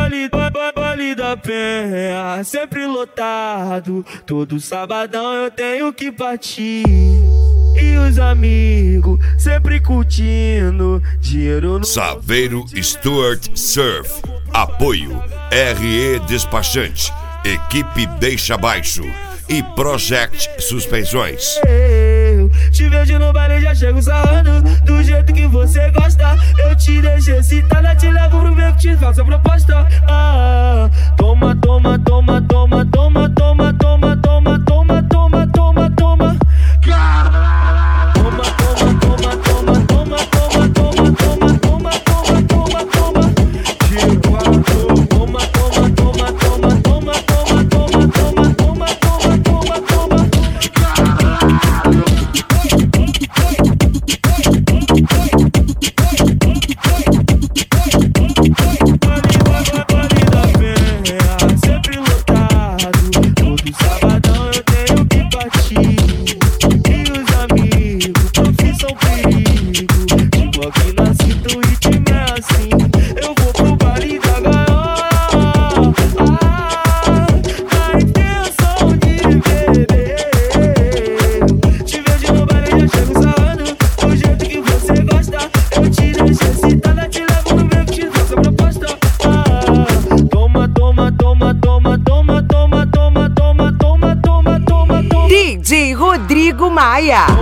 Baile da Penha, sempre lotado. Todo sabadão eu tenho que partir. E os amigos sempre curtindo. Dinheiro no Saveiro Stuart Surf. Apoio RE Despachante, Equipe Deixa Baixo e Project Suspensões. Te vejo no baile, já chego sarrando do jeito que você gosta. Eu te deixo excitada, te levo pro meio que te faço a proposta. Toma, toma, toma, toma, toma, toma, toma, toma, toma, toma, toma, toma. DJ Rodrigo Maia.